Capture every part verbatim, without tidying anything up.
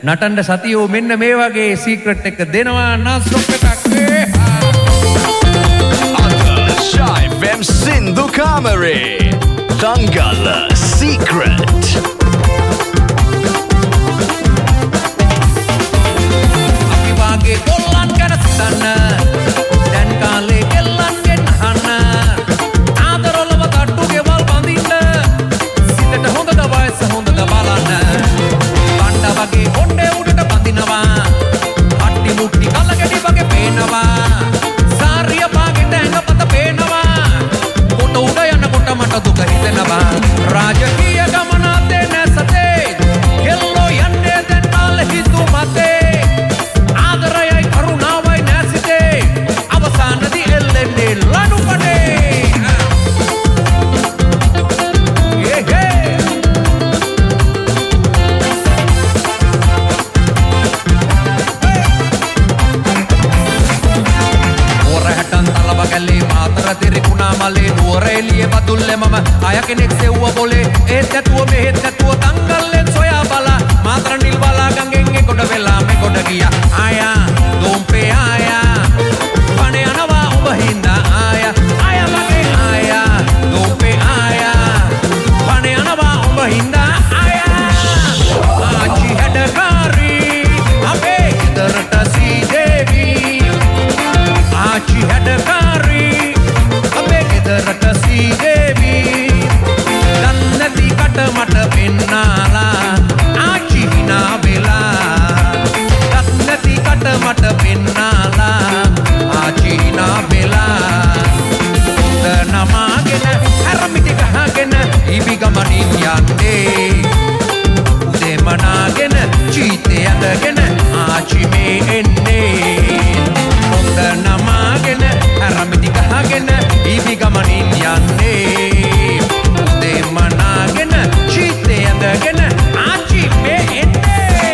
නටන්න සතියෝ මෙන්න මේ වගේ සීක්‍රට් එක දෙනවා නාස්ටොප් එකක්. අද Shy F M සින්දු කාමරේ දංගල සීක්‍රට්. අපි වාගේ කොල්ලන් ගැන සිතන්න දැන් කාලේ කෙල්ලන්ගෙන් අහන්න ආදරවලව තට්ටු ගෙවල් බඳින්න සිතට හොඳද වයස හොඳද බලන්න බණ්ඩ වගේ කොණ්ඩේ උඩට බඳිනවා අට්ටි මුට්ටි කලකැටි වගේ පේනවා සාරිය පාගෙට ඇඟපත පේනවා කොට උඩ යනකොට මට දුක හිතෙනවා රාජකීය ගමන අතේ නැසතේ කෙල්ලෝ යන්නේ දැන් කාලේ හිතු මතේ ආදරයයි කරුණාවයි නැසිතේ අවසානදී එල්ලෙන්නේ ලනුපඩේ. මලේ නුවර එළියේ බදුල්ලේ මම අය කෙනෙක් සෙව්ව බොලේ ඒත් ඇතුව මෙහෙත් ඇතුව තංගල්ලෙන් සොයා බලා මාතර නිල් බලා ගඟෙන් එකොට වෙලා මෙකොට ගියා ආයා දොම්පේ ආයා පණ යනවා ඔබ හින්දා ආයා ආයා මගේ ආයා දොම්පේ ආයා පණ යනවා ඔබ හින්දා ආයා ආචි හැඩකාරී අපේ ගෙදරට සීදේවි ආචි හැඩකාරී ගෙදරට සීදේවි දන්නති කට මට පෙන්නාලා ආච්චි හිනා වෙලා දන්නති කට මට පෙන්නාලා ආච්චි හිනා වෙලා හොඳ නමාගෙන හැරමිටි ගහගෙන ඉබි ගමනින් යන්නේ උදේ මනාගෙන චීතේ ඇඳගෙන ආච්චි මේ එන්නේ හොඳ නමාගෙන හැරමිටි ගහගෙන ඉබි ගමනින් යන්නේ උදේ මනාගෙන චීතේ ඇඳගෙන ආච්චි මේ එන්නේ.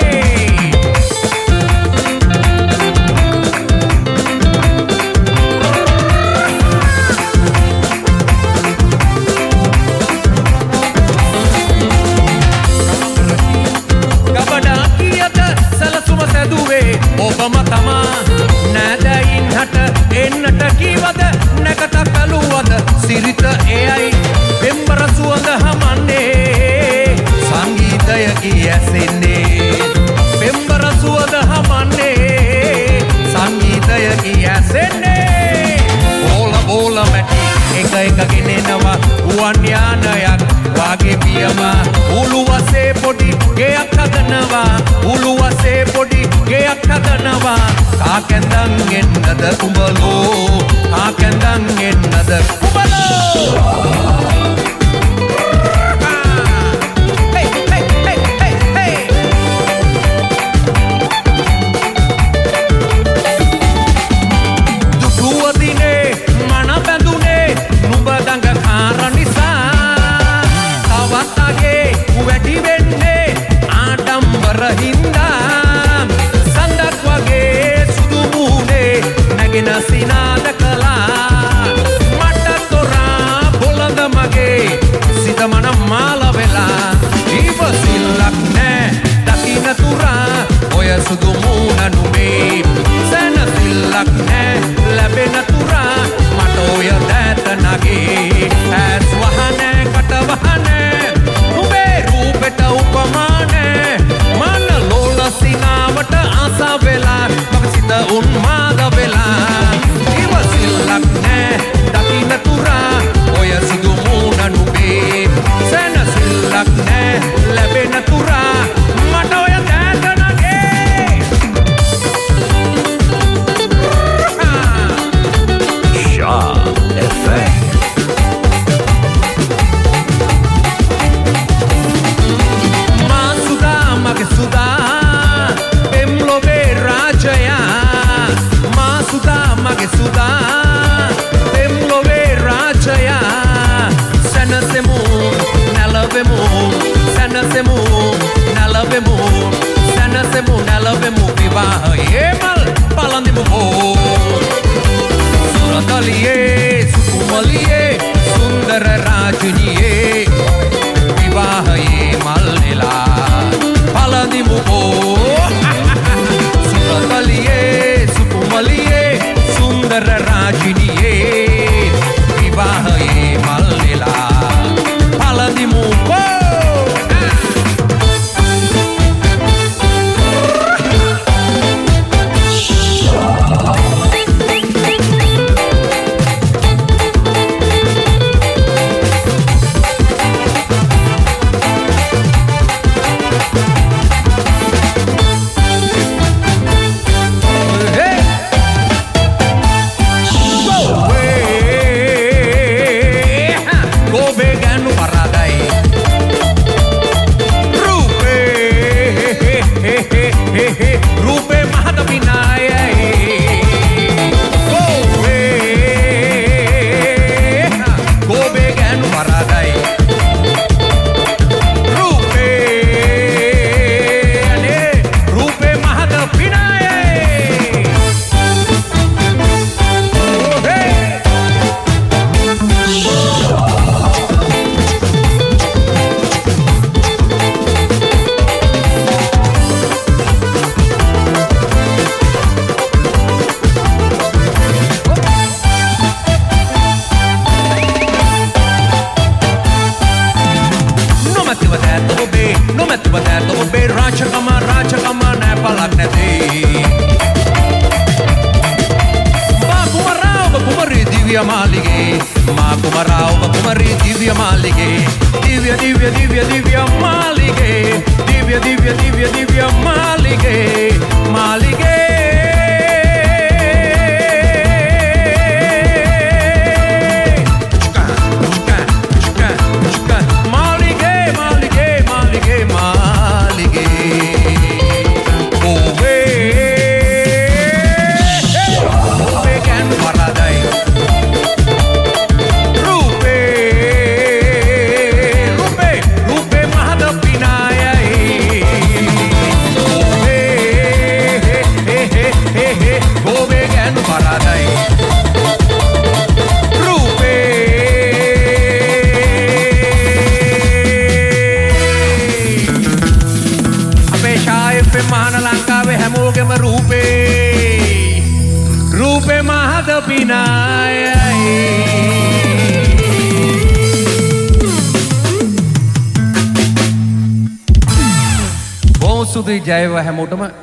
ගබඩා කියත සැලසුම සැදුවේ ඔබම තමා නෑදයින් හට එන්නට කීවද නැකත කළුවද සිරිත එයයි පෙම්බර සුවඳ හමන්නේ සංගීතය කියැසෙන්නේ පෙම්බර සුවඳ හමන්නේ සංගීතය කියැසෙන්නේ බෝල බෝල මැටි එක එක ගෙනෙනවා ගුවන් යානයක් වාගේ පියම උළුවසේ පොඩි ගෙයක් හදනවා උළුවසේ පොඩි ගෙයක් හදනවා කාකැඳන් එන්නද කුඹලෝ කාකැඳන් එන්නද කුඹලෝ. සිනාද කලා මට තොරා බොළඳ මගේ සිත මන මාල වෙලා ඉවසිල්ලක් නෑ දකින්න තුරා ඔය සුදු මූණ නුඹේ සැනසිල්ලක් නෑ ලැබෙන තුරා මට ඔය දෑත නගේ ඇස් වහනෑ කට වහනෑ නුඹේ රූපෙට උපමානෑ මන ලෝල සිනාවට ආසා වෙලා මගේ සිත උන්මාද වෙලා ඉවසිල්ලක් නෑ දකින්න තුරා ඔය සිදු මූණ නුඹේ සැනසිල්ලක් නෑ ලැබෙන තුරා මට ඔය දෑත නගේ. නැතේ මා කුමරා ඔබ කුමරී දිව්‍ය මාලිගේ මා කුමරා ඔබ කුමරී දිව්‍ය මාලිගේ දිව්‍ය දිව්‍ය දිව්‍ය දිව්‍ය මාලිගේ දිව්‍ය දිව්‍ය දිව්‍ය දිව්‍ය මාලිගේ මාලිගේ මහාන ලංකාවේ හැමෝගෙම රූපේ රූපේ මහද පිනායයි බොහොම සුදුයි ජයව හැමෝටම